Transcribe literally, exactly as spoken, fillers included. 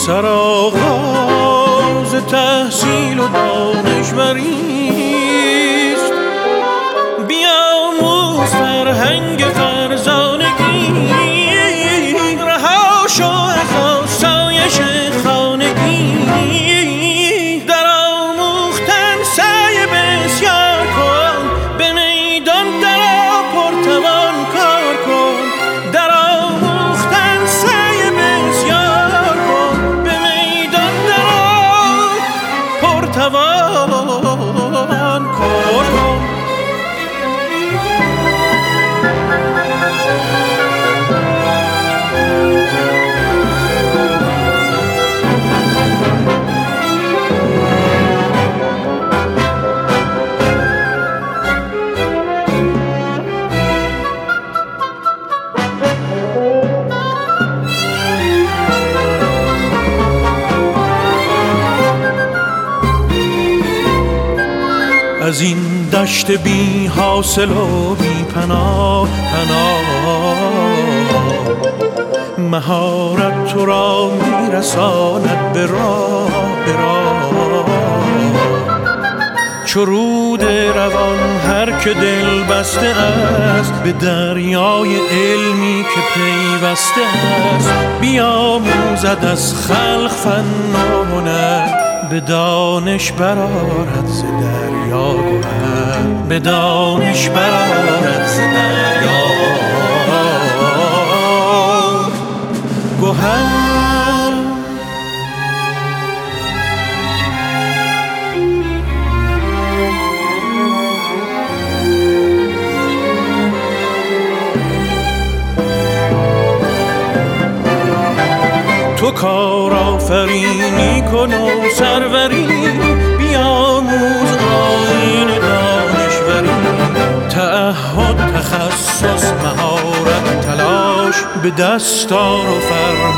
سرآغاز تحصیل و دانشوریست. بیاموز فرهنگ فرزانگی، رها شو از آسایش خانگی. در آموختن سعی بسیار کن، به میدان درآ پرتوان کار کن. در آموختن سعی بسیار کن، به میدان درآ پرتوان کار کن. از این دشت بی حاصل و بی پناه پناه، مهارت تو را میرساند به راه به راه. چو رود روان هر که دل بسته است، به دریای علمی که پیوسته است. بیاموزد از خلق فن و هنر، به دانش برآرد ز دریا گهر. به دانش برآرد ز دریا گهر. تو کار آفرینی کن و سروری، بیاموز آیین دانشوری. تعهد، تخصص، مهارت، تلاش، به دستار و فرمان